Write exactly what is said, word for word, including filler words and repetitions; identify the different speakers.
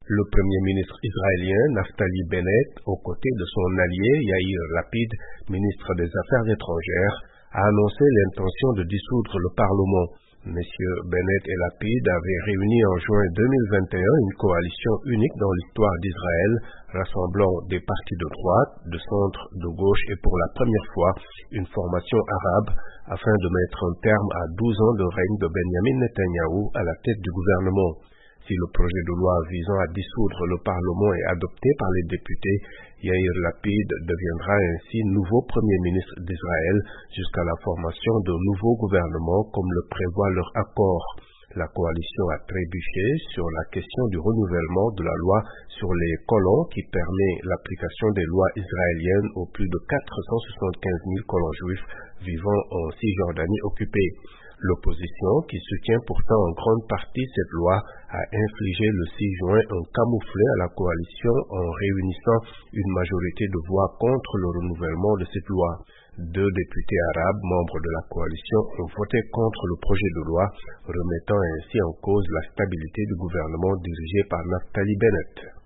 Speaker 1: Le Premier ministre israélien Naftali Bennett, aux côtés de son allié Yair Lapid, ministre des Affaires étrangères, a annoncé l'intention de dissoudre le Parlement. Messieurs Bennett et Lapid avaient réuni en juin deux mille vingt et un une coalition unique dans l'histoire d'Israël, rassemblant des partis de droite, de centre, de gauche et pour la première fois une formation arabe, afin de mettre un terme à douze ans de règne de Benjamin Netanyahou à la tête du gouvernement. Si le projet de loi visant à dissoudre le Parlement est adopté par les députés, Yair Lapid deviendra ainsi nouveau Premier ministre d'Israël jusqu'à la formation d'un nouveau gouvernement comme le prévoit leur accord. La coalition a trébuché sur la question du renouvellement de la loi sur les colons qui permet l'application des lois israéliennes aux plus de quatre cent soixante-quinze mille colons juifs vivant en Cisjordanie occupée. L'opposition, qui soutient pourtant en grande partie cette loi, a infligé le six juin un camouflet à la coalition en réunissant une majorité de voix contre le renouvellement de cette loi. Deux députés arabes, membres de la coalition, ont voté contre le projet de loi, remettant ainsi en cause la stabilité du gouvernement dirigé par Naftali Bennett.